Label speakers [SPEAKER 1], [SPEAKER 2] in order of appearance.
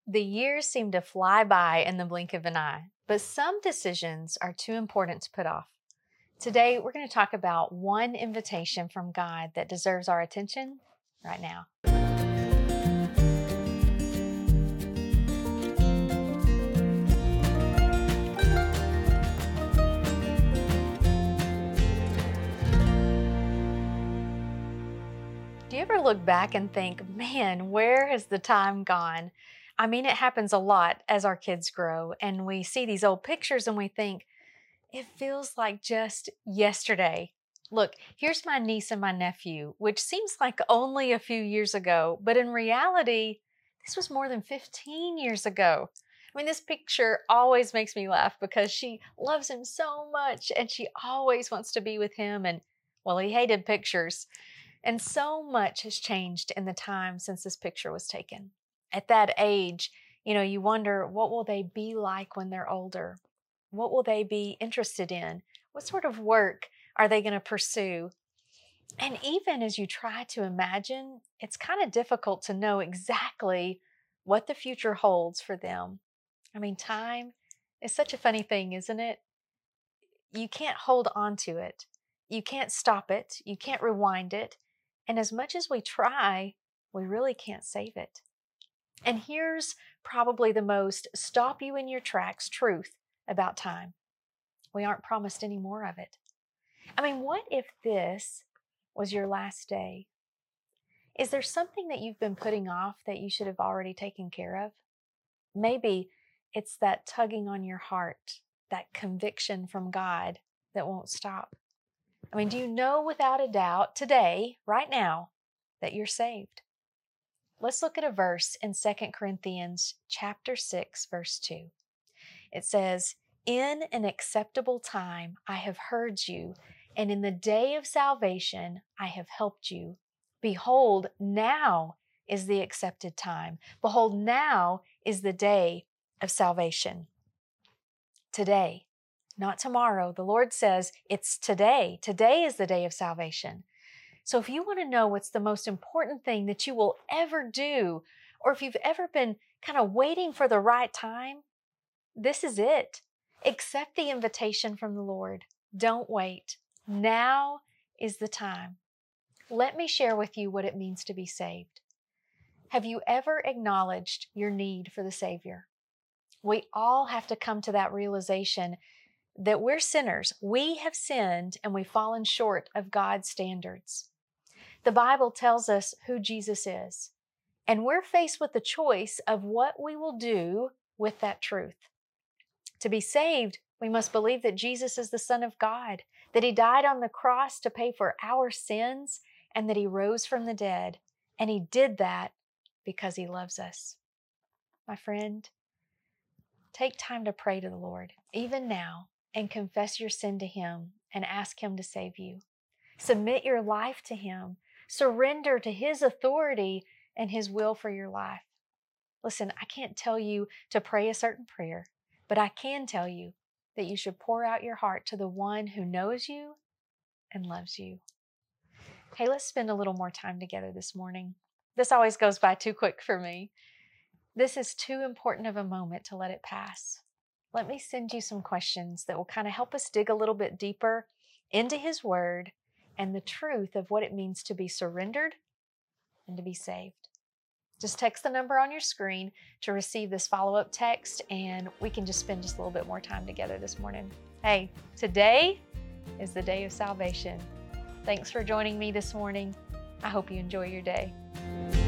[SPEAKER 1] The years seem to fly by in the blink of an eye, but some decisions are too important to put off. Today, we're going to talk about one invitation from God that deserves our attention right now. Do you ever look back and think, man, where has the time gone? I mean, it happens a lot as our kids grow, and we see these old pictures and we think, it feels like just yesterday. Look, here's my niece and my nephew, which seems like only a few years ago, but in reality, this was more than 15 years ago. I mean, this picture always makes me laugh because she loves him so much and she always wants to be with him. And well, he hated pictures. And so much has changed in the time since this picture was taken. At that age, you wonder, what will they be like when they're older? What will they be interested in? What sort of work are they going to pursue? And even as you try to imagine, it's kind of difficult to know exactly what the future holds for them. I mean, time is such a funny thing, isn't it? You can't hold on to it. You can't stop it. You can't rewind it. And as much as we try, we really can't save it. And here's probably the most stop you in your tracks truth about time. We aren't promised any more of it. I mean, what if this was your last day? Is there something that you've been putting off that you should have already taken care of? Maybe it's that tugging on your heart, that conviction from God that won't stop. I mean, do you know without a doubt today, right now, that you're saved? Let's look at a verse in 2 Corinthians chapter 6, verse 2. It says, "In an acceptable time I have heard you, and in the day of salvation I have helped you. Behold, now is the accepted time. Behold, now is the day of salvation." Today, not tomorrow. The Lord says it's today. Today is the day of salvation. So if you want to know what's the most important thing that you will ever do, or if you've ever been kind of waiting for the right time, this is it. Accept the invitation from the Lord. Don't wait. Now is the time. Let me share with you what it means to be saved. Have you ever acknowledged your need for the Savior? We all have to come to that realization that we're sinners. We have sinned and we've fallen short of God's standards. The Bible tells us who Jesus is, and we're faced with the choice of what we will do with that truth. To be saved, we must believe that Jesus is the Son of God, that He died on the cross to pay for our sins, and that He rose from the dead. And He did that because He loves us. My friend, take time to pray to the Lord, even now, and confess your sin to Him and ask Him to save you. Submit your life to Him. Surrender to His authority and His will for your life. Listen, I can't tell you to pray a certain prayer, but I can tell you that you should pour out your heart to the one who knows you and loves you. Hey, let's spend a little more time together this morning. This always goes by too quick for me. This is too important of a moment to let it pass. Let me send you some questions that will kind of help us dig a little bit deeper into His Word and the truth of what it means to be surrendered and to be saved. Just text the number on your screen to receive this follow-up text, and we can just spend just a little bit more time together this morning. Hey, today is the day of salvation. Thanks for joining me this morning. I hope you enjoy your day.